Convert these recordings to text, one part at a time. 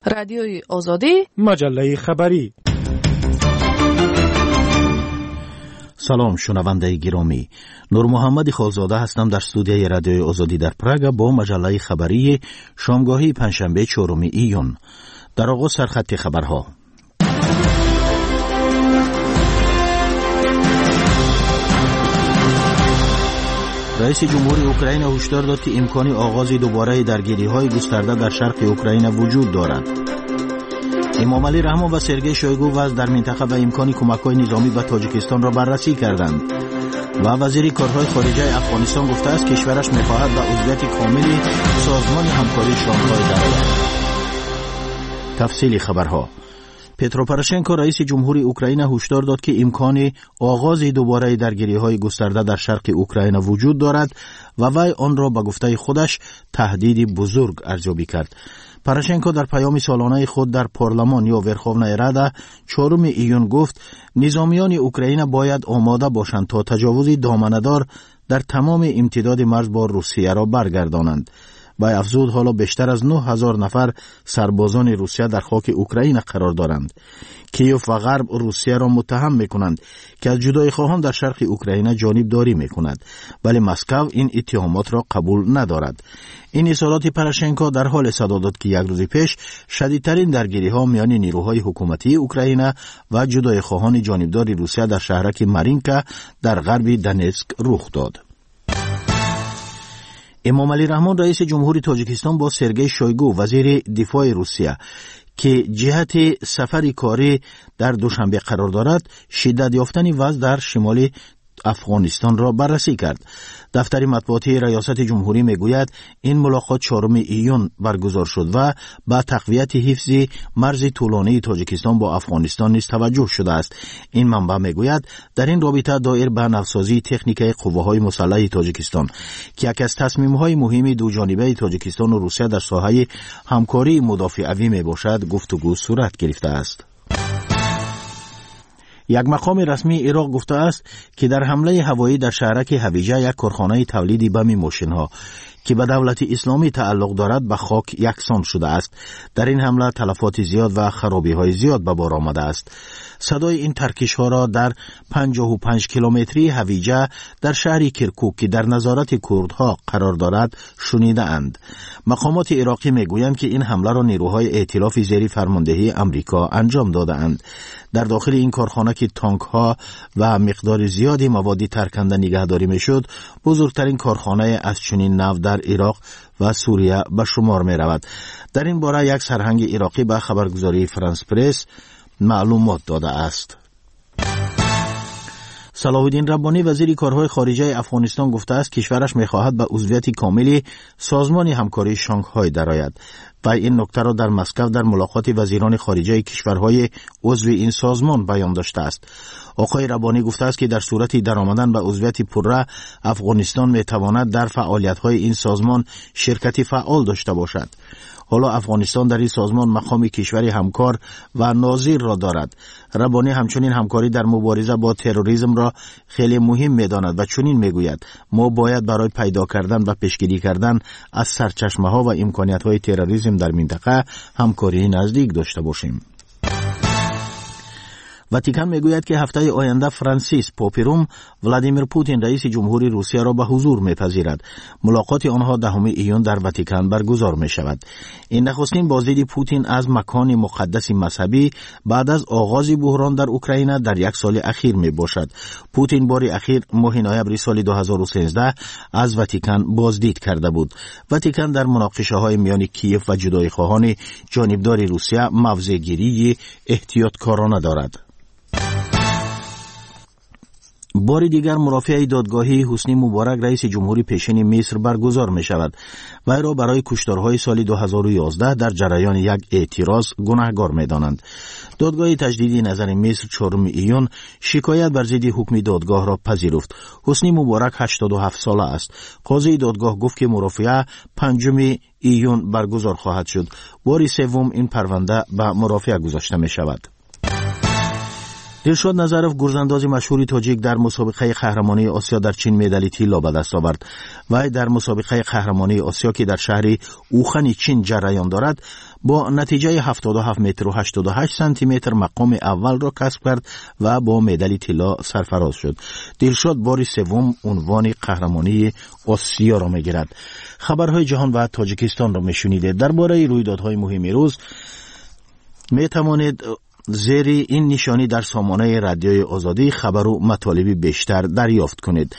رادیوی آزادی، مجله خبری. سلام شنونده گرامی، نور محمد خالزاده هستم در استودیوی رادیوی آزادی در پراگ با مجله خبری شامگاهی پنجشنبه 4 ایون. در آغاز سرخط خبرها. رئیس جمهوری اوکراین هشدار داد که امکان آغاز دوباره درگیری‌های گسترده در شرق اوکراین وجود دارد. امامعلی رحمان و سرگئی شویگو وضع در منطقه و امکان کمک‌های نظامی به تاجیکستان را بررسی کردند. و وزیر کارهای خارجه افغانستان گفته است کشورش می‌خواهد به عضویت کامل سازمان همکاری شانگهای درآید. تفصیل خبرها. پترو پروشنکو رئیس جمهوری اوکراین هشدار داد که امکان آغاز دوباره درگیری‌های گسترده در شرق اوکراین وجود دارد و وی آن را به گفته خودش تهدید بزرگ ارزیابی کرد. پروشنکو در پیام سالانه خود در پارلمان یا ورخوونای رادا 4 ایون گفت نظامیان اوکراین باید آماده باشند تا تجاوز دامنه‌دار در تمام امتداد مرز با روسیه را برگردانند. با افزود حالا بیشتر از 9000 نفر سربازان روسیه در خاک اوکراین قرار دارند. کیف و غرب روسیه را متهم میکنند که از جدایی خواهان در شرق اوکراین جانبداری میکند، ولی مسکو این اتهامات را قبول ندارد. این اظهارات پروشنکو در حال صدا داد که یک روز پیش شدیدترین درگیری ها میان نیروهای حکومتی اوکراین و جدایی خواهان جانبدار روسیه در شهرک مارینکا در غرب دونتسک رخ داد. امامعلی رحمان رئیس جمهوری تاجیکستان با سرگئی شویگو وزیر دفاع روسیه که جهت سفر کاری در دوشنبه قرار دارد شدت یافتن وضع در شمال افغانستان را بررسی کرد. دفتر مطبوعاتی ریاست جمهوری میگوید این ملاقات 4 ایون برگزار شد و با تقویت حفظ مرز طولانی تاجیکستان با افغانستان نیز توجه شده است. این منبع میگوید در این رابطه دایر به نوسازی تکنیک قوه‌های مسلح تاجیکستان که یکی از تصمیم‌های مهم دو جانبه تاجیکستان و روسیه در ساحه همکاری مدافعی میباشد گفتگو صورت گرفته است. یک مقام رسمی عراق گفته است که در حمله هوایی در شهرک هویجه یک کارخانه تولید بم ماشین‌ها که به دولت اسلامی تعلق دارد به خاک یکسان شده است. در این حمله تلفات زیاد و خرابی‌های زیاد به بار آمده است. صدای این ترکش‌ها را در 55 کیلومتری هویجه در شهر کرکوک که در نظارت کردها قرار دارد شنیده اند. مقامات عراقی میگویند که این حمله را نیروهای ائتلاف زیر فرماندهی امریکا انجام داده اند. در داخل این کارخانه که تانک‌ها و مقدار زیادی مواد ترکنده نگهداری میشد، بزرگترین کارخانه از چنین نوع در عراق و سوریه به شمار می رود. در این باره یک سرهنگ عراقی به خبرگزاری فرانس پرس معلومات داده است. صلاح الدین ربانی وزیر کارهای خارجه افغانستان گفته است کشورش می‌خواهد به عضویت کامل سازمان همکاری شانگهای درآید و این نکته را در مسکو در ملاقات وزیران خارجه کشورهای عضو این سازمان بیان داشته است. آقای ربانی گفته است که در صورت درآمدن به عضویت پرره افغانستان می‌تواند در فعالیت‌های این سازمان شرکت فعال داشته باشد. حالا افغانستان در این سازمان مقام کشوری همکار و ناظر را دارد. ربانی همچنین همکاری در مبارزه با تروریسم را خیلی مهم می‌داند و چنین میگوید ما باید برای پیدا کردن و پیشگیری کردن از سرچشمه‌ها و امکانیت‌های تروریسم در منطقه همکاری نزدیک داشته باشیم. واتیکان میگوید که هفته آینده فرانسیس پاپیروم ولادیمیر پوتین رئیس جمهوری روسیه را به حضور میپذیرد. ملاقات آنها 10 ایون در واتیکان برگزار می شود. این نخستین بازدید پوتین از مکان مقدس مذهبی بعد از آغاز بحران در اوکراین در یک سال اخیر می باشد. پوتین بار اخیر ماه نوامبر سال 2013 از واتیکان بازدید کرده بود. واتیکان در مناقشه های میان کیف و جدایی خواهان جانبدار روسیه موضع گیری احتیاطکارانه دارد. بار دیگر مرافعه دادگاهی حسنی مبارک رئیس جمهوری پیشین مصر برگزار می شود. وی را برای کشتارهای سال 2011 در جریان یک اعتراض گناهکار می دانند. دادگاه تجدید نظر مصر 4 ایون شکایت بر ضد حکم دادگاه را پذیرفت. حسنی مبارک 87 ساله است. قاضی دادگاه گفت که مرافعه 5 ایون برگزار خواهد شد. بار سوم این پرونده به مرافعه گذاشته می شود. دلشاد نظرов گرزانداز مشهور تاجیک در مسابقه قهرمانی آسیا در چین مدال طلا به دست آورد. وی در مسابقه قهرمانی آسیا که در شهر اوخان چین جریان دارد با نتیجه 77 متر و 88 سانتی متر مقام اول را کسب کرد و با مدال طلا سرفراز شد. دلشاد بار سوم عنوان قهرمانی آسیا را میگیرد. خبرهای جهان و تاجیکستان را میشنیدید. درباره رویدادهای مهم روز میتوانید زیر این نشانی در سامانه رادیوی آزادی خبر و مطالب بیشتر دریافت کنید.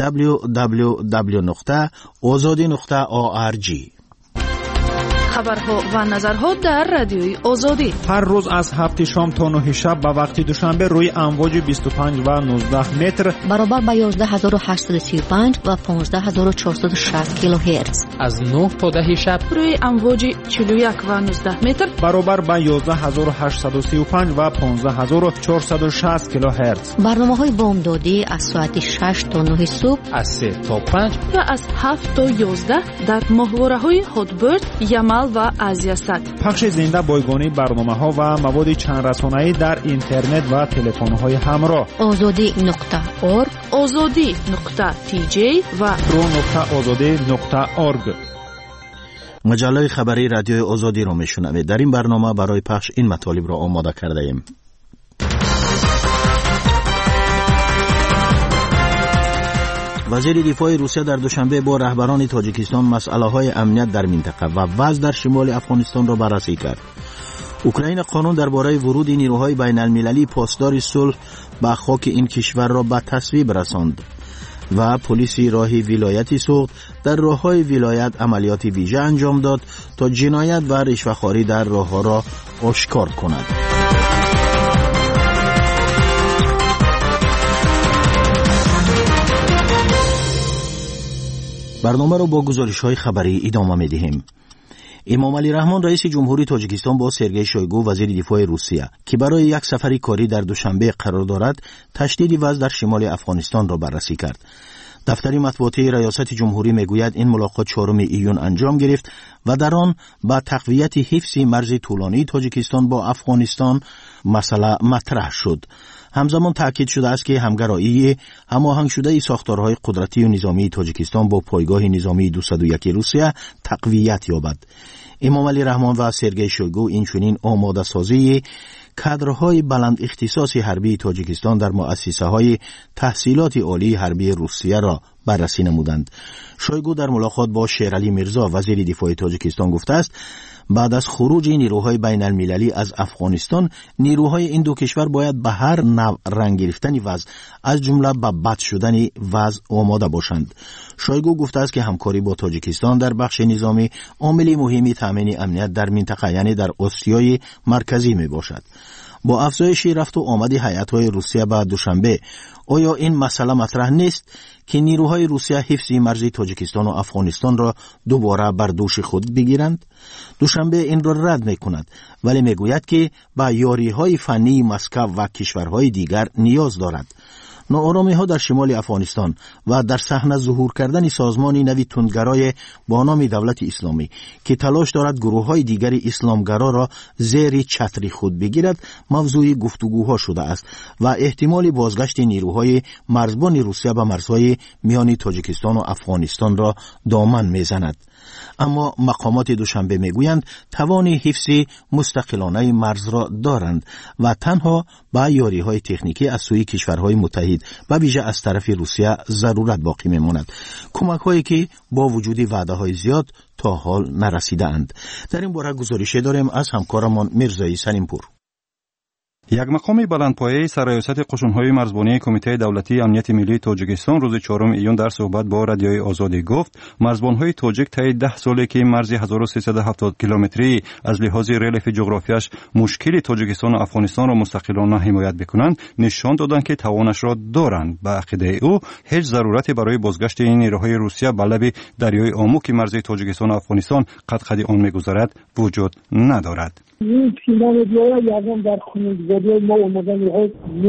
www.azadi.org. خبرها و نظرها در رادیوی آزادی هر روز از 7 شام تا 9 شب به وقت دوشنبه روی امواج 25 و 19 متر برابر با 11835 و 15460 کیلوهرتز از 9 تا 10 شب روی امواج 41 و 19 متر برابر با 11835 و 15460 کیلوهرتز. برنامه‌های بامدادی از ساعت 6 تا 9 صبح، از 3 تا 5 و از 7 تا 11 در ماهواره‌های هاتبرد، یمل و آسیا صد. پخش زنده بایگانی برنامه‌ها و مواد چند رسانه‌ای در اینترنت و تلفن‌های همراه. azadi.org، azadi.tj و pro.azadi.org. مجله خبری رادیوی آزادی را میشنوید. در این برنامه برای پخش این مطالب را آماده کرده ایم. وزیر دفاع روسیه در دوشنبه با رهبران تاجیکستان مسئله‌های امنیت در منطقه و وضع در شمال افغانستان را بررسی کرد. اوکراین قانون درباره ورود نیروهای بین المللی پاسدار صلح به خاک این کشور را به تصویب رساند و پلیس راه ولایتی سوخت در راههای ولایت عملیات ویژه انجام داد تا جنایت و رشوه‌خواری در راهها را آشکار کند. برنامه رو با گزارش‌های خبری ادامه می‌دهیم. امام علی رحمان رئیس جمهوری تاجیکستان با سرگئی شویگو وزیر دفاع روسیه که برای یک سفری کاری در دوشنبه قرار دارد تشدید وضع در شمال افغانستان را بررسی کرد. دفتر مطبوعاتی ریاست جمهوری میگوید این ملاقات 4 ایون انجام گرفت و در آن با تقویت حفظ مرز طولانی تاجیکستان با افغانستان مسئله مطرح شد. همزمان تاکید شده است که همگرایی هماهنگ شده ساختارهای قدرتی و نظامی تاجیکستان با پایگاه نظامی 201 روسیه تقویت یابد. امام علی رحمان و سرگئی شویگو اینچنین آماده سازی کادرهای بلند اختصاصی حربی تاجیکستان در مؤسسه‌های تحصیلات عالی حربی روسیه را بررسی نمودند. شویگو در ملاقات با شیرعلی میرزا وزیر دفاع تاجیکستان گفته است بعد از خروج نیروهای بین المللی از افغانستان نیروهای این دو کشور باید به هر نوع رنگ گرفتن وضع از جمله به بد شدن وضع آماده باشند. شویگو گفته است که همکاری با تاجیکستان در بخش نظامی عامل مهمی تامین امنیت در منطقه یعنی در آسیای مرکزی می باشد. با افزایش رفت و آمد هیئت‌های روسیه به دوشنبه آیا این مسئله مطرح نیست که نیروهای روسیه حفظ مرز تاجیکستان و افغانستان را دوباره بر دوش خود بگیرند؟ دوشنبه این را رد می‌کند ولی میگوید که به یاری‌های فنی مسکو و کشورهای دیگر نیاز دارد. ناآرامی‌ها در شمال افغانستان و در صحنه ظهور کردن سازمانی نوی تندگرای با نام دولت اسلامی که تلاش دارد گروه‌های دیگر اسلامگرا را زیر چتر خود بگیرد موضوع گفتگوها شده است و احتمال بازگشت نیروهای مرزبان روسیه به مرزهای میان تاجیکستان و افغانستان را دامن میزند. اما مقامات دوشنبه میگویند توان حفظ مستقلانه مرز را دارند و تنها با یاری‌های تکنیکی از سوی کشورهای متحد و ویژه از طرف روسیه ضرورت باقی میماند. کمک‌هایی که با وجود وعده‌های زیاد تا حال نرسیده‌اند. در این باره گزارشی داریم از همکارمان میرزایی سلیمپور. یک مقام بلندپایه سرریاست قشون‌های مرزبانی کمیته دولتی امنیت ملی تاجیکستان روز 4 ایون در صحبت با رادیوی آزادی گفت مرزبان‌های تاجیک طی 10 ساله که مرز 1370 کیلومتری از لحاظ ریلیف جغرافیاش مشکل تاجیکستان و افغانستان را مستقلانه حمایت بکنند نشان دادند که توانش را دارند. به عقیده او هیچ ضرورتی برای بازگشت این نیروهای روسیه به لب دریای آمو که مرز تاجیکستان و افغانستان قد آن می‌گذارد وجود ندارد. این تیمان دیگه یادم در خونگذاری ما اومدن های نیست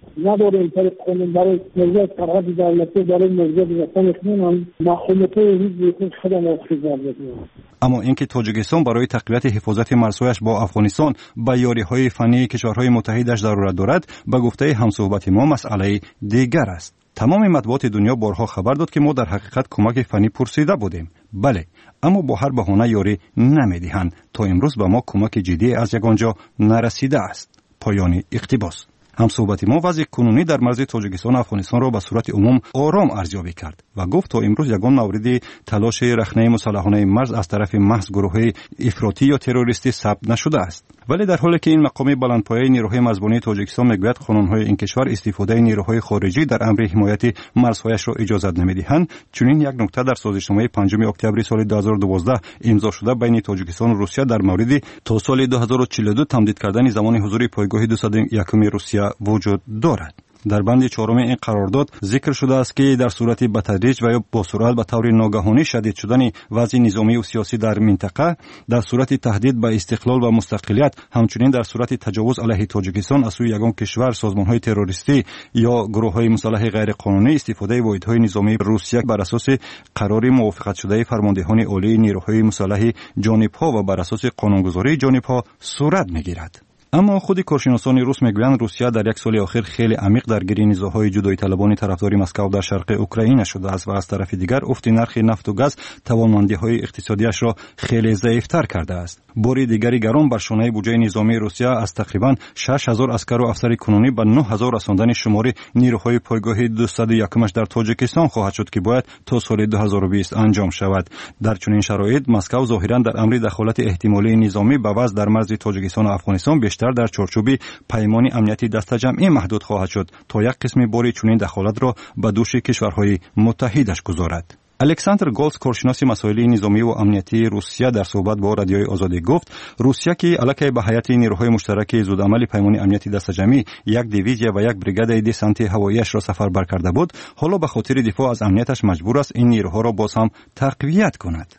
نداریم طریق قانون برای نظارت سرحد دولتی برای نظارت رسان اکنون مخالفه حزب خود خودم آخیزار بدیم. اما اینکه تاجیکستان برای تقویت حفاظت مرزهایش با افغانستان به یاریهای فنی کشورهای متحدش ضرورت دارد به گفته همصحبت ما مسئله دیگر است. تمام مطبوعات دنیا بارها خبر داد که ما در حقیقت کمک فنی پرسیده بودیم. بله، اما با هر بهانه یاری نمیدهند. تا امروز به ما کمک جدی از یگانجا نرسیده است. پایان اقتباس. همصحبت ما وضع کنونی در مرز تاجیکستان و افغانستان را به صورت عموم آرام ارزیابی کرد و گفت تا امروز یگان مورد تلاش رخنه مسلحانه مرز از طرف محض گروه افراطی یا تروریستی ثبت نشده است. ولی در حالی که این مقام بلندپایه نیروهای مرزبانی تاجیکستان میگوید قانونهای این کشور استفاده نیروهای خارجی در امر حمایت مرزهایش را اجازه نمیدهند، چنین یک نکته در سازشنامه 5 اکتبر سال 2012 امضا شده بین تاجیکستان و روسیه در مورد تا سال 2042 تمدید کردن زمان حضور پایگاه 201 روسیه وجود دارد. در بند 4 این قرارداد ذکر شده است که در صورت به تدریج و یا با سرعت به طور ناگهانی شدید شدن وضع نظامی و سیاسی در منطقه، در صورت تهدید به استقلال و مستقلیت، همچنین در صورت تجاوز علیه تاجیکستان از سوی یگان کشور، سازمان‌های تروریستی یا گروه‌های مسلح غیرقانونی، استفاده واحدهای نظامی روسیه بر اساس قرار موافقت شده فرماندهان عالی نیروهای مسلح جانب‌ها و بر اساس قانونگذاری جانب‌ها صورت می‌گیرد. اما خود کارشناسان روس میگویند روسیه در یک سال اخیر خیلی عمیق درگیر نزاع‌های جدایی طلبان طرفدار مسکو در شرق اوکراین شده است و از طرف دیگر افت نرخ نفت و گاز توانمندی‌های اقتصادیش را خیلی ضعیف‌تر کرده است. بار دیگری گران بر شانه بودجه نظامی روسیه از تقریباً 6000 عسکر و افسر کنونی به 9000 رساندن شماری نیروهای پایگاه 201 در تاجیکستان خواهد شد که باید تا سال 2020 انجام شود. در چنین شرایط مسکو ظاهراً در امر دخالت احتمالی نظامی به وضع در مرز تاجیکستان و افغانستان بیشتر در چارچوب پیمان امنیتی دسته‌جمعی محدود خواهد شد تا یک قسم باری چنین دخالت را به دوش کشورهای متحدش گذارد. الکساندر گولز، کارشناس مسائل نظامی و امنیتی روسیه، در صحبت با رادیوی آزادی گفت روسیه که علیه به هیئت نیروهای مشترک زودعمل پیمان امنیتی دسته‌جمعی یک دیویزیا و یک بریگاد دسانت هوایی‌اش را سفر بر کرده بود، حالا به خاطر دفاع از امنیتش مجبور است این نیروها را باز هم تقویت کند.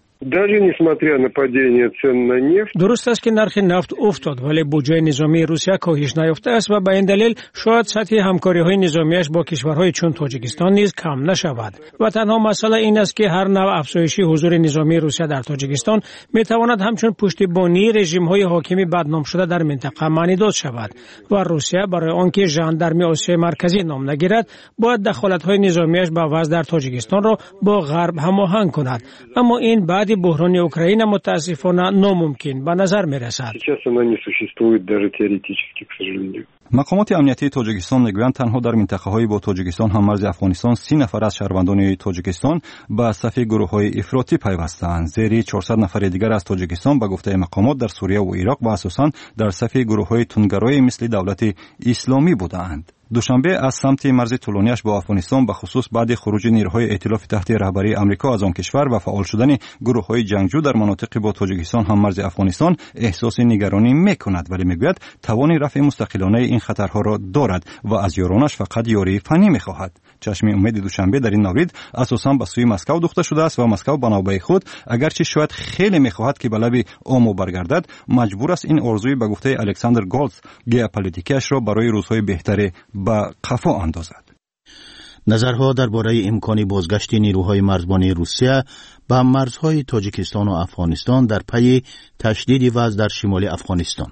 درست است که نرخ نفت افتاد ولی بودجه نظامی روسیه کاهش نیافته است و به این دلیل شاید سطح همکاری‌های نظامیش با کشورهای چون تاجیکستان نیز کم نشود و تنها مسئله این است که هر نوع افزایشی حضور نظامی روسیه در تاجیکستان میتواند همچون پشتیبانی رژیم‌های حاکمی بدنام شده در منطقه معنیداد شود و روسیه برای آنکه ژاندارمی آسیای مرکزی نام نگیرد باید دخالت‌های نظامیش با وضع در تاجیکستان را با غرب هماهنگ کند، اما این بعد بحران اوکراین متاسفانه ناممکن به نظر می رسد. مقامات امنیتی تاجیکستان میگویند تنها در منطقه‌های با تاجیکستان هم مرز افغانستان 30 نفر از شهروندان تاجیکستان به صف گروه‌های افراطی پیوستند. زیر 400 نفر دیگر از تاجیکستان به گفته مقامات در سوریه و عراق و اساساً در صف گروه‌های تندگرای مثل دولت اسلامی بودند. دوشنبه از سمت مرز طولانیش با افغانستان به خصوص بعد خروج نیروهای ائتلاف تحت رهبری آمریکا از آن کشور و فعال شدن گروه‌های جنگجو در مناطق با تاجیکستان هم مرز افغانستان احساس نگرانی می‌کند، ولی میگوید توان رفع مستقلانه این خطرها را دارد و از یارانش فقط یاری فنی می‌خواهد. چشم امید دوشنبه در این مورد اساساً به سوی مسکو دوخته شده است و مسکو به نوبه خود اگرچه شاید خیلی می‌خواهد که به لب آمو برگردد، مجبور است این آرزوی به گفته الکساندر گولز ژئوپلیتیکیش را برای روزهای بهتر به قفا اندازد. نظرها درباره امکان بازگشت نیروهای مرزبانی روسیه به مرزهای تاجیکستان و افغانستان در پی تشدید وضع در شمال افغانستان.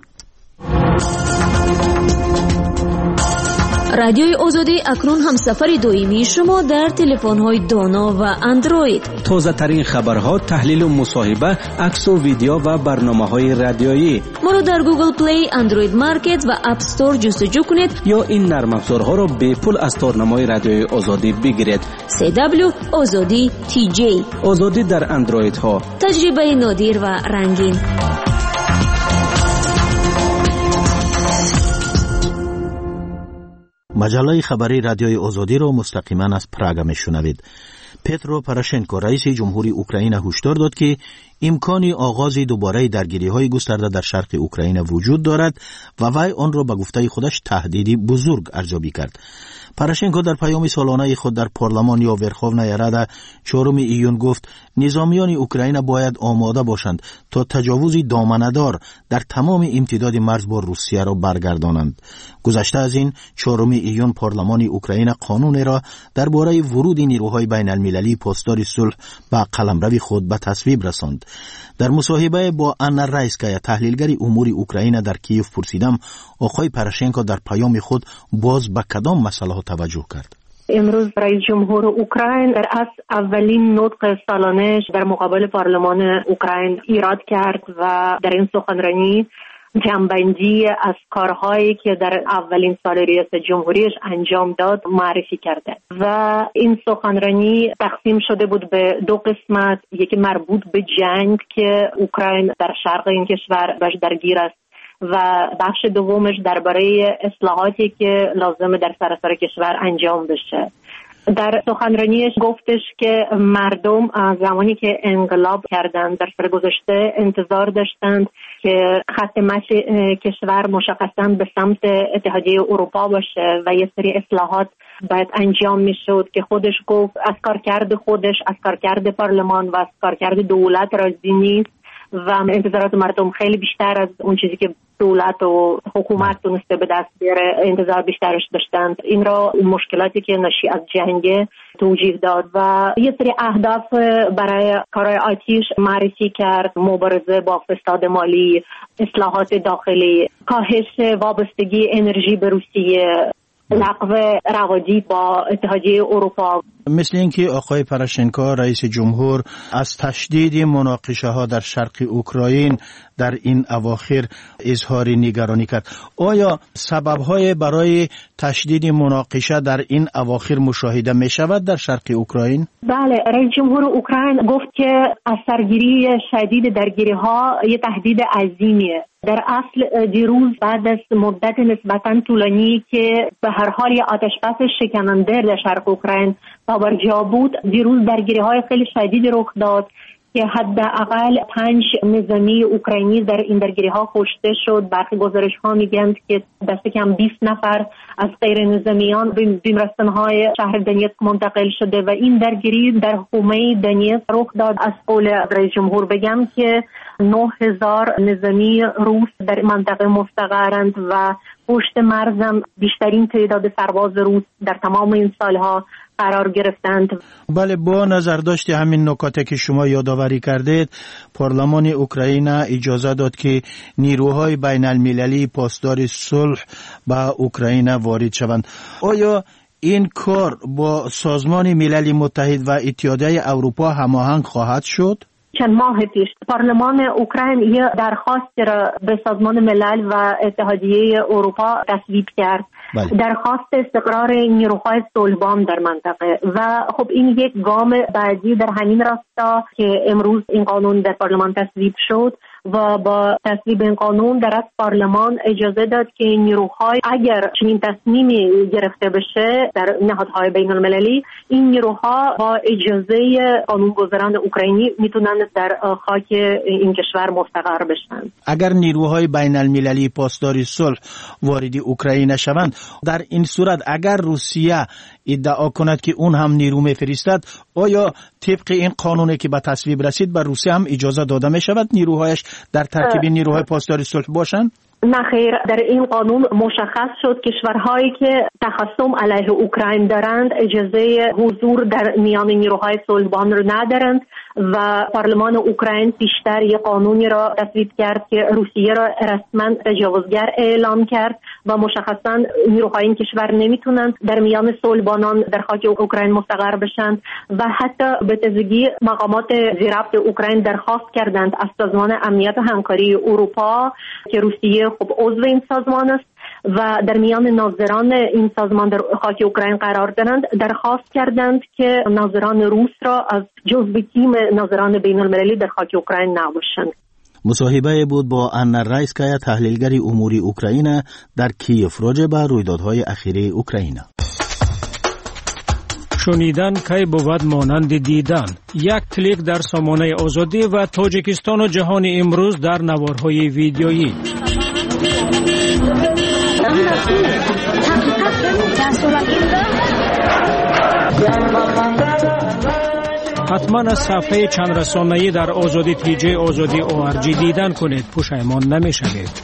رادیوی آزادی اکنون هم سفر دائمی شما در تلفن‌های دانا و اندروید. تازه ترین خبرها، تحلیل و مصاحبه، عکس و ویدیو و برنامه‌های رادیویی. ما رو در گوگل پلی، اندروید مارکت و اپ استور جستجو کنید یا این نرم افزارها را به پول از تارنمای رادیوی آزادی بگیرید. CW آزادی TJ. آزادی در اندروید ها. تجربه نادر و رنگین. مجله خبری رادیوی آزادی را مستقیما از پراگ میشنوید. پترو پروشنکو رئیس جمهوری اوکراین هشدار داد که امکان آغاز دوباره درگیری‌های گسترده در شرق اوکراین وجود دارد و وی آن را به گفته خودش تهدیدی بزرگ ارزیابی کرد. پاراشنکو در پیام سالانه خود در پارلمان یا ورخوونای رادا 4 ایون گفت نظامیان اوکراین باید آماده باشند تا تجاوزی دامنه‌دار در تمام امتداد مرز با روسیه را برگردانند. گذشته از این 4 ایون پارلمان اوکراین قانون را درباره ورود نیروهای بین المللی پاسدار صلح به قلمرو خود به تصویب رساند. در مصاحبه با آنا رایسکایا تحلیلگر امور اوکراین در کیف پرسیدم آقای پاراشنکو در پیام خود باز به کدام مسئله توجه کرد. امروز رئیس جمهور اوکراین در اولین نطق سالانه‌اش در مقابل پارلمان اوکراین ایراد کرد و در این سخنرانی جمع‌بندی از کارهایی که در اولین سال ریاست جمهوریش انجام داد معرفی کرده و این سخنرانی تقسیم شده بود به 2 قسمت. یکی مربوط به جنگ که اوکراین در شرق این کشور باش درگیر است و بخش دومش درباره اصلاحاتی که لازمه در سراسر کشور انجام بشه. در سخنرانیش گفتش که مردم زمانی که انقلاب کردند در سال گذشته انتظار داشتند که خط مشی کشور مشخصاً به سمت اتحادیه اروپا باشه و یه سری اصلاحات باید انجام میشد که خودش گفت از کارکرد خودش، از کارکرد پارلمان و از کارکرد دولت راضی نیست و انتظارات مردم خیلی بیشتر از اون چیزی که دولت و حکومت تونسته به دست بیاره انتظار بیشترش داشتند. این را مشکلاتی که ناشی از جنگ توجیه داد و یه سری اهداف برای کارهای آتیش معرفی کرد: مبارزه با فساد مالی، اصلاحات داخلی، کاهش وابستگی انرژی به روسیه، لغو روابط با اتحادیه اروپا. مثل اینکه آقای پاراشنکو رئیس جمهور از تشدید مناقشه ها در شرق اوکراین در این اواخر اظهار نگرانی کرد. آیا سبب های برای تشدید مناقشه در این اواخر مشاهده می شود در شرق اوکراین؟ بله، رئیس جمهور اوکراین گفت که اثرگیری شدید درگیری ها یه تهدید عظیمیه. در اصل دیروز بعد از مدت نسبتاً طولانی که به هر حال یه آتشبس شکننده در شرق اوکراین برجا بود، دیروز درگیری‌های خیلی شدیدی رخ داد که حداقل 5 نظامی اوکراینی در این درگیری‌ها کشته شد. برخی گزارش‌ها میگن که دست کم 20 نفر از غیر نظامیان به بیمارستان‌های شهر دونیتسک منتقل شده و این درگیری در حومه دونیتسک رخ داد. از قول رئیس جمهور بگم که 9000 نظامی روس در منطقه مستقرند و پشت مرزم بیشترین تعداد سرباز روس در تمام این سالها قرار گرفتند. بله، با نظر داشته همین نکاتی که شما یادآوری کردید، پارلمان اوکراین اجازه داد که نیروهای بین المللی پاسدار صلح به اوکراین وارد شوند. آیا این کار با سازمان ملل متحد و اتحادیه اروپا هماهنگ خواهد شد؟ چند ماه پیش پارلمان اوکراین یه درخواست را به سازمان ملل و اتحادیه اروپا تصویب کرد. درخواست استقرار نیروهای صلحبان در منطقه و خب این یک گام بعدی در همین راستا که امروز این قانون در پارلمان تصویب شد و با تصویب این قانون در از پارلمان اجازه داد که نیروهای اگر چنین تصمیمی گرفته بشه در نهادهای بین المللی، این نیروها با اجازه قانونگذاران اوکراینی میتونن در خاک این کشور مستقر بشن. اگر نیروهای بین المللی پاسدار صلح وارد اوکراین شوند، در این صورت اگر روسیه ادعا کند که اون هم نیرو میفرستد، آیا طبق این قانونی که به تصویب رسید بر روسیه هم اجازه داده می شود نیروهایش در ترکیب نیروهای پاسدار صلح باشند؟ نه خیر، در این قانون مشخص شد کشورهایی که تخاصم علیه اوکراین دارند اجازه حضور در میان نیروهای صلحبان رو ندارند و پارلمان اوکراین پیشتر یک قانونی را تصویب کرد که روسیه را رسما تجاوزگر اعلام کرد و مشخصا نیروهای این کشور نمیتونند در میان صلحبانان در خاک اوکراین مستقر بشند و حتی به تازگی مقامات زیربط اوکراین درخواست کردند از سازمان امنیت و همکاری اروپا که روسیه خب عضو این سازمان است و در میان ناظران این سازمان در خاک اوکراین قرار دارند، درخواست کردند که ناظران روس را از جزو تیم ناظران بین المللی در خاک اوکراین نباشند. مصاحبه بود با آنا رایسکایا تحلیلگر امور اوکراین در کیف راجع به رویدادهای اخیر اوکراین. شنیدن کی بود مانند دیدن. یک کلیک در سامانه آزادی و تاجیکستان و جهان امروز در نوارهای ویدیویی. That's حتما از صفحه چند رسانه‌ای در آزادی تیجی آزادی ORG دیدن کنید، پشیمان نمی‌شوید.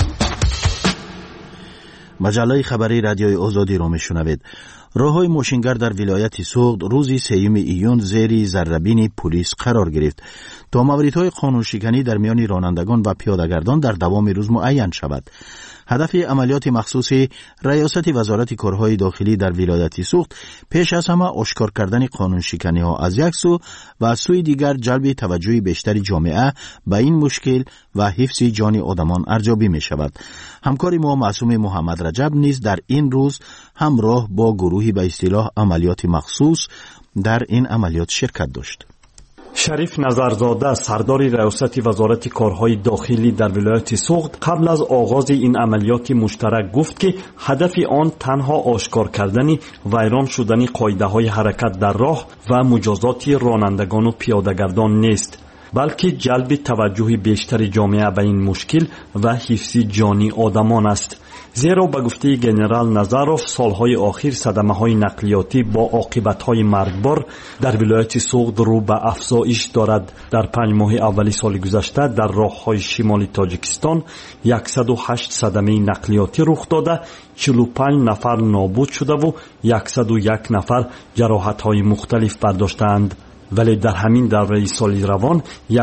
مجله خبری رادیوی آزادی را میشنوید. راههای ماشینگر در ولایت سوغد روز 3 ایون زیر ذره‌بین پلیس قرار گرفت تا موردهای قانونشکنی در میان رانندگان و پیاده‌گردان در دوام روز معین شود. هدف عملیات مخصوص ریاست وزارت کارهای داخلی در ولایت سوغد پیش از همه آشکار کردن قانونشکنی ها از یک سو و از سوی دیگر جلب توجه بیشتر جامعه به این مشکل و حفظ جان آدمان ارزیابی می شود. همکار ما معصوم محمد رجب نیز در این روز همراه با گروهی به اصطلاح عملیات مخصوص در این عملیات شرکت داشت. شریف نظرزاده سردار ریاست وزارت کارهای داخلی در ولایت سوغد قبل از آغاز این عملیات مشترک گفت که هدف آن تنها آشکار کردن ویران شدن قاعده‌های حرکت در راه و مجازات رانندگان و پیاده‌گردان نیست، بلکه جلب توجه بیشتر جامعه به این مشکل و حفظ جان آدمان است. زیرا به گفته گنرال نظروف سالهای آخر صدمه‌های نقلیاتی با عاقبت‌های مرگبار در ولایت سوغد رو به افزایش دارد. در 5 ماه اولی سال گذشته در راه‌های شمالی تاجیکستان 108 صدمه نقلیاتی رخ داده، 45 نفر نابود شده و 101 نفر جراحت‌های مختلف برداشتند. ولی در همین دوره سال روان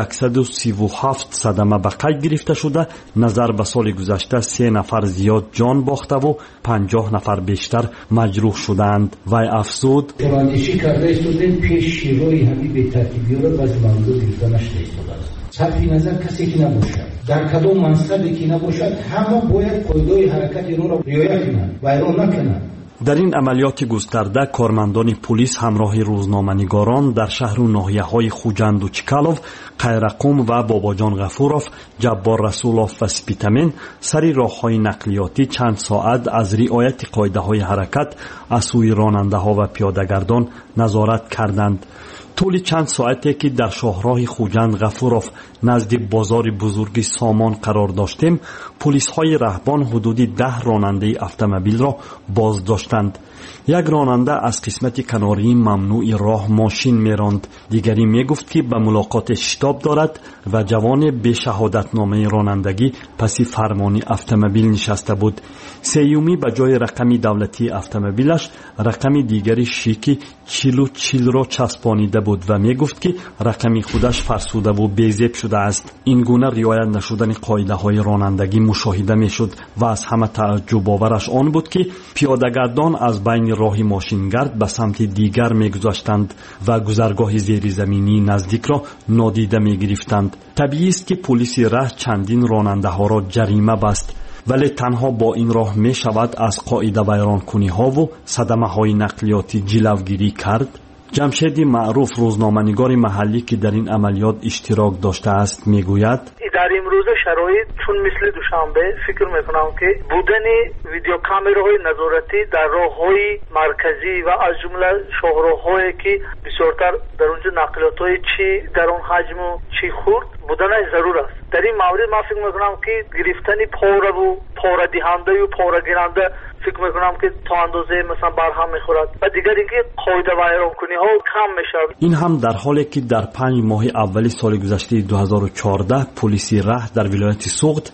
137 صدمه به قید گرفته شده، نظر به سال گذشته 3 نفر زیاد جان باخته و 50 نفر بیشتر مجروح شدند. وی افزود تواندیشی کرده استودن پیش شیروی همین به ترتیبی رو باز مانده گرفته نشده است. صرفی نظر کسی که نباشد، در کدام منصبی که نباشد، همه باید قاعده حرکت رو رعایت کنند و ایران نکنند. در این عملیات گسترده کارمندان پلیس همراه روزنامه‌نگاران در شهر و ناحیه‌های خوجند و چکالوف، قیرقوم و باباجان غفوروف، جبار رسولوف و سپیتامن سری راه‌های نقلیاتی چند ساعت از رعایت قاعده‌های حرکت از سوی راننده‌ها و پیاده‌گردان نظارت کردند. طول چند ساعتی که در شاهراه خوجند غفوروف نزد بازار بزرگ سامان قرار داشتیم، پلیس های رهبان حدود 10 راننده اتومبیل را بازداشتند. یک راننده از قسمت کناری ممنوع راه ماشین میراند، دیگری میگفت که به ملاقات شتاب دارد و جوان به شهادتنامه رانندگی پس فرمانی اتومبیل نشسته بود. سیومی به جای رقم دولتی اتومبیلش رقم دیگری شیکی 40 را چسبانیده بود و میگفت که رقم خودش فرسوده و بی‌ضبط شده است. این گونه رعایت نشدن قاعده های رانندگی مشاهده میشد و از همه تعجب آورش آن بود که پیاده‌گردان از بین راه ماشینگرد به سمت دیگر میگذاشتند و گذرگاه زیرزمینی نزدیک را نادیده میگرفتند. طبیعی است که پلیس ره چندین راننده ها را جریمه بست، ولی تنها با این راه می شود از قاعده ویران کنی ها و صدمه های نقلیاتی جلوگیری کرد. جمشید معروف روزنامه‌نگار محلی که در این عملیات اشتراک داشته است میگوید در امروز شرایط چون مثل دوشنبه فکر میکنم که بودن ویدیو کامراهای نظارتی در راههای مرکزی و از جمله شاهراه‌هایی که بسیارتر در اونجا نقلیات‌های چی در اون حجم و چی خورد بودنش ضرور است. در این مورد من فکر میکنم که گرفتن پاره و پاره دهنده و پاره گیرنده فکر میکنم که تا اندازه مثلا برهم میخورد و دیگر اینکه قاعده ویران کنی ها کم میشه. این هم در حالی که در 5 ماه اولی سال گذشته 2014 پلیس ره در ولایت سوغد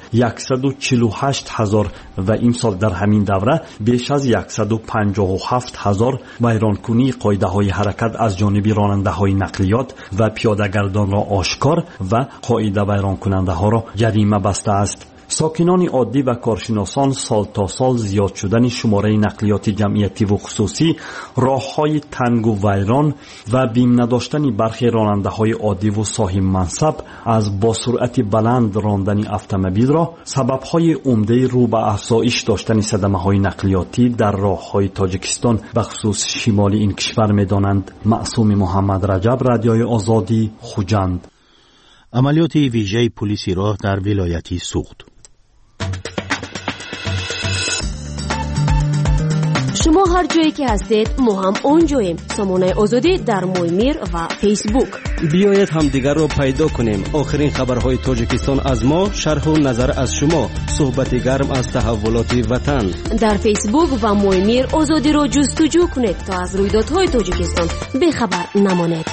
148,000 و این سال در همین دوره بیش از 157,000 ویران کنی قاعده های حرکت از جانب راننده های نقلیات و پیاده‌گردان را آشکار و قاعده ویران کننده ها را جریمه بسته است. ساکنان عادی و کارشناسان سال تا سال زیاد شدن شماره نقلیات جمعیتی و خصوصی، راه‌های تنگ و ویران و بیم نداشتن برخی راننده‌های عادی و صاحب منصب از با سرعت بلند راندن اتومبیل را سبب‌های عمده رو به افزایش داشتن صدمه‌های نقلیاتی در راه‌های تاجیکستان به خصوص شمالی این کشور می‌دانند. معصوم محمد رجب، رادیوی آزادی، خوجند. عملیات ویژه پلیس راه در ولایت سوغد. شما هر جایی که هستید ما هم اونجاییم. سامانه آزادی در مویمیر و فیسبوک. بیایید همدیگر را پیدا کنیم. آخرین خبرهای تاجیکستان از ما، شرح و نظر از شما، صحبت گرم از تحولات وطن. در فیسبوک و مویمیر آزادی را جستجو کنید تا از رویدادهای تاجیکستان بخبر نمانید.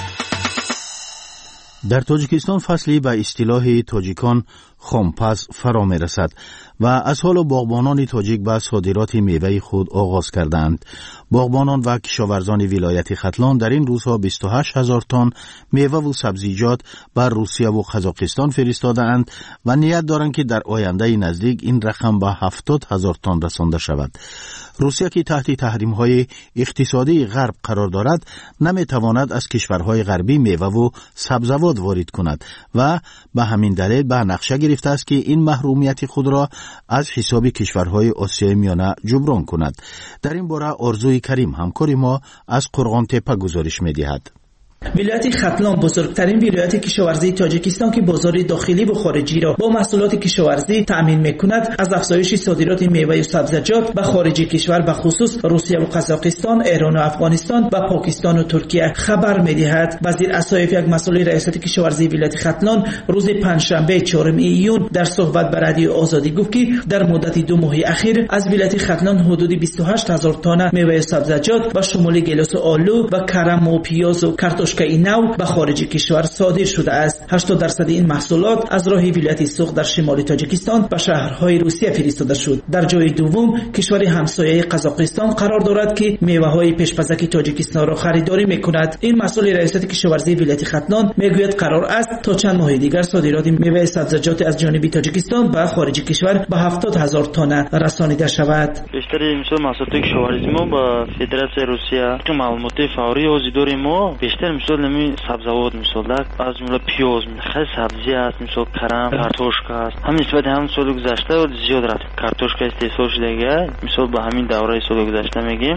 در تاجیکستان فصلی به اصطلاح تاجیکان خامپز فرا می رسد و از حال باغبانان تاجیک به صادرات میوه خود آغاز کردند. باغبانان و کشاورزان ولایت ختلان در این روزها 28,000 تن میوه و سبزیجات بر روسیه و قزاقستان فرستادند و نیت دارند که در آینده نزدیک این رقم به 70,000 تن رسانده شود. روسیه که تحت تحریم‌های اقتصادی غرب قرار دارد نمی‌تواند از کشورهای غربی میوه و سبزیجات وارد کند و به همین دلیل به نقشه گرفته است که این محرومیت خود را از حساب کشورهای آسیای میانه جبران کند. در این باره آرزوی کریم همکار ما از قرغان تپه گزارش می‌دهد. ولایت ختلان بزرگترین ولایت کشاورزی تاجیکستان که بازار داخلی و خارجی را با محصولات کشاورزی تأمین می‌کند، از افزایش صادرات میوه و سبزیجات به خارج کشور به خصوص روسیه و قزاقستان، ایران و افغانستان و پاکستان و ترکیه خبر می‌دهد. وزیر اسایف یک مسئول ریاست کشاورزی ولایت ختلان روز پنجشنبه 4 ایون در صحبت به رادیو آزادی گفت که در مدت 2 ماه اخیر از ولایت ختلان حدود 28,000 تن میوه و سبزیجات با شمول گیلاس و آلو و کرم و پیاز و کارتوشکا این نوع به خارج کشور صادر شده است. 80% این محصولات از راه ولایت سوق در شمال تاجیکستان به شهرهای روسیه فرستاده شد. در جای دوم کشور همسایه قزاقستان قرار دارد که میوه‌های پیشپزک تاجیکستان را خریداری می‌کند. این مسئول ریاست کشاورزی ولایت ختلان میگوید قرار است تا چند ماه دیگر صادرات میوه و سبزیجات از جانب تاجیکستان به خارج کشور به 70,000 تن رسانیده شود. بیشتر محصولات کشاورزی ما با فدراسیون روسیه تو معلومات فوری آزادی ما بیشتر مثل نمی سبزیجات مثلا از جمله پیاز، خیلی سبزی است، مثل کرم، کارتوشکا است. همین نسبت هم سال گذشته و زیاد رفت. کارتوشکا استفاده شده مثلا به همین دوره سال گذشته میگیم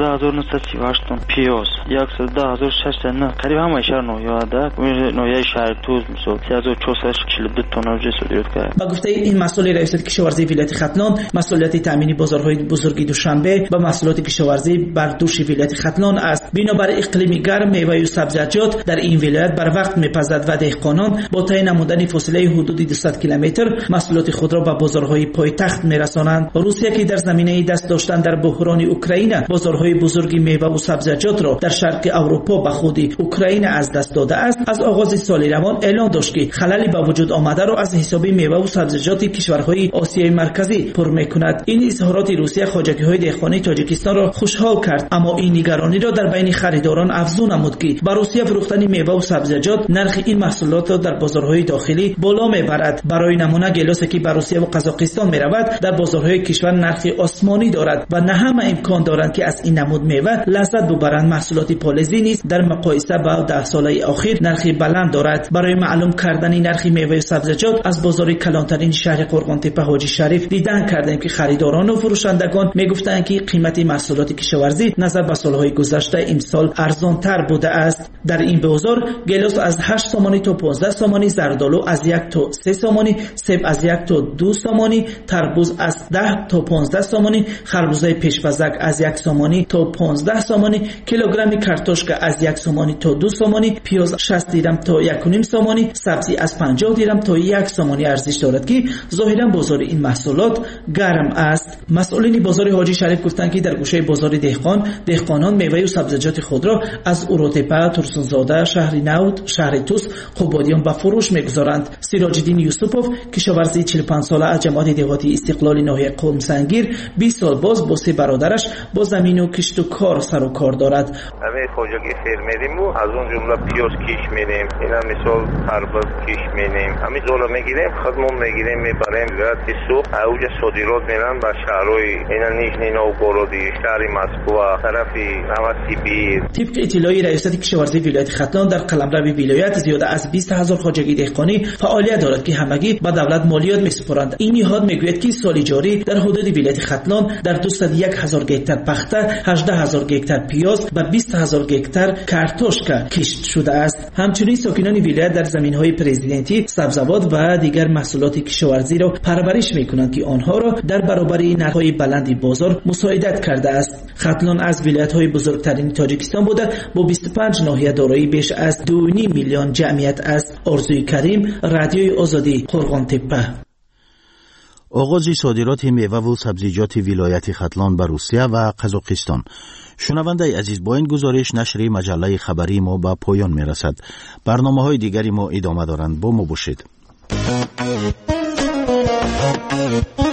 11,938 تن پیاز، 110,600 نه قریب همه شهر نویاده نویای شهر توز مثلا 3,442 تن صادرات کرد. با گفته این مسئول ریاست کشاورزی ولایت ختلان، مسئولیت تامین بازارهای بزرگ دوشنبه و محصولات کشاورزی بر دوش ولایت ختلان است. بنابر اقلیم گرم میوه و سبزیجات در این ولایت بر وقت میپزد و دهقانان با تعیین نمودن فاصله حدود 200 کیلومتر محصولات خود را به بازارهای پایتخت میرسانند. روسیه که در زمینه دست داشتن در بحران اوکراین بازارهای بزرگ میوه و سبزیجات را در شرق اروپا به خود اوکراین از دست داده است، از آغاز سال روان اعلان داشت که خللی به وجود آمده را از حساب میوه و سبزیجات کشورهای آسیای مرکزی پر میکند. این اظهارات روسیه خواجگی‌های دهقانی تاجیکستان را خوشحال کرد، اما این نگرانی را در بین خریداران افزون نمود که با روسیه فروختن میوه و سبزیجات نرخ این محصولات را در بازارهای داخلی بالا میبرد. برای نمونه گیلاسی که به روسیه و قزاقستان میرود در بازارهای کشور نرخ آسمانی دارد و نه همه امکان دارند که از این نمود میوه لذت ببرند. محصولات پالزی نیز در مقایسه با 10 ساله اخیر نرخ بلند دارد. برای معلوم کردن نرخ میوه و سبزیجات از بازار کلانترین شهر قرغان تپه حاجی شریف دیدن کردیم که خریداران و فروشندگان میگفتند که قیمت محصولات کشاورزی نظر به سالهای گذشته امسال ارزان‌تر بوده است. در این بازار گیلاس از 8 سامانی تا 15 سامانی، زردآلو از 1 تا 3 سامانی، سیب از 1 تا 2 سامانی، تربوز از 10 تا 15 سامانی، خربوزه پیشپزک از 1 سامانی تا 15 سامانی، کیلوگرم کارتوشکا از 1 سامانی تا 2 سامانی، پیاز 60 درم تا 1.5 سامانی، سبزی از 50 درم تا 1 سامانی ارزش دارد که ظاهرا بازار این محصولات گرم است. مسئولین بازار حاجی شریف گفتند که در گوشه بازار دهقانان میوه و سبزیجات خود را از اورتپه، ترسونزاده، شهر نود، شهر توس، قبادیان به فروش میگذارند. سراج الدین یوسفوف کشاورزی 45 ساله از جماعت دهاتی استقلال ناحیه قم سنگیر 20 سال باز با 3 برادرش با زمین و کشت و کار سر و کار دارد. همه خواجگی فرمیدیم و از اون جمله پیاز کیش می‌نیم، اینا مثال خربز کیش می‌نیم، همین زولا میگیریم، خودمون میگیریم میبریم ولایت سوق، اوج صادرات میرن به شهرهای اینا نیژنی نوگورودی، شهر مسکو، طرف نوسیبیر. طبق اطلاع ریاست کشاورزی ولایت ختلان در قلمرو ولایت زیاده از 20,000 خواجگی دهقانی فعالیت دارد که همگی به دولت مالیات میسپارند. این نهاد میگوید که سال جاری در حدود ولایت ختلان در 201,000 گکتار پخته، 18,000 گکتار پیاز و 20,000 گکتار کارتوشکا کشت شده است. همچنین ساکنان ولایت در زمین‌های پرزی پرزیدنتی سبزیجات و دیگر محصولات کشاورزی را پرورش می‌کنند که آنها را در برابر نرخ‌های بلند بازار مساعدت کرده است. ختلان از ولایت‌های بزرگترین تاجیکستان بوده با 25 ناحیه دارای بیش از 2.5 میلیون جمعیت است. آرزوی کریم، رادیوی آزادی، قرغان تپه. آغاز صادرات میوه و سبزیجات ولایت ختلان به روسیه و قزاقستان. شنونده عزیز، با این گزارش نشر مجله خبری ما به پایان میرسد. برنامه‌های دیگری ما ادامه دارند. با ما باشید.